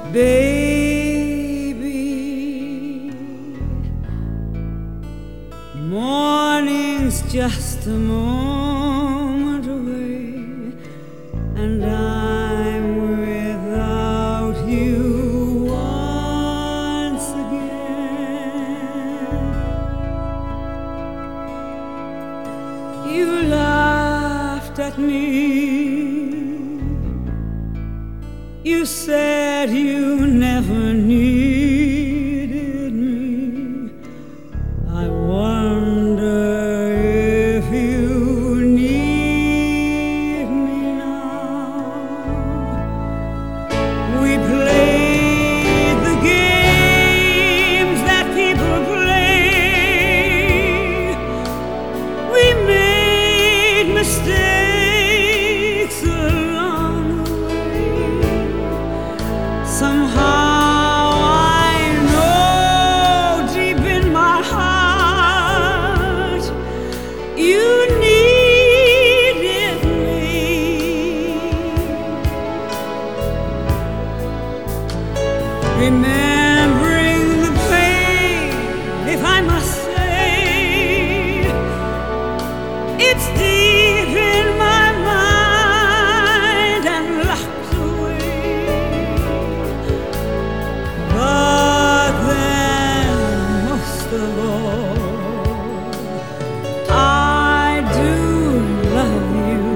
Baby, morning's just a moment away, and I'm without you once again. You laughed at me. You said you never needed me. I wonder if you need me now. We played the games that people play. We made mistakes along the way. Somehow I know deep in my heart you needed me. Remembering the pain, if I must say, it's deep in my mind and locked away. But then, most of all, I do love you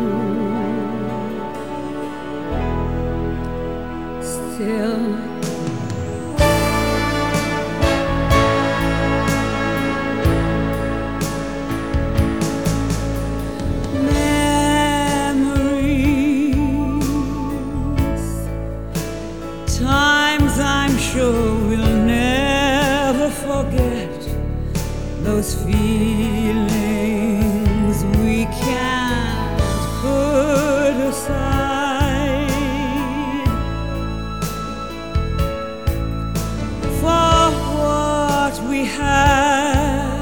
still. Memories, times I'm sure we'll never forget, those feelings we can't put aside. For what we had,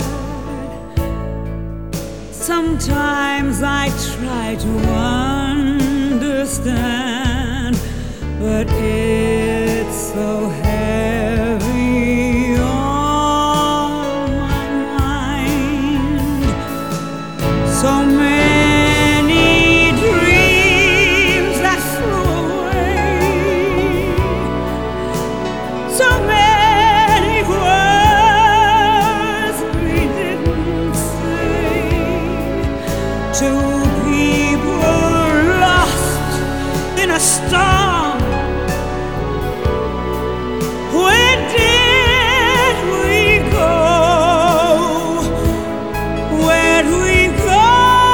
sometimes I try to understand, but it's so heavy on my mind. So many dreams that flew away, so many words we didn't say. Two people lost in a storm. Where did we go? Where'd we go?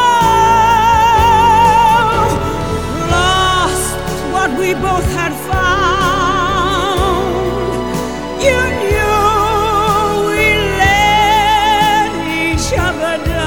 Lost what we both had found. You knew we let each other down.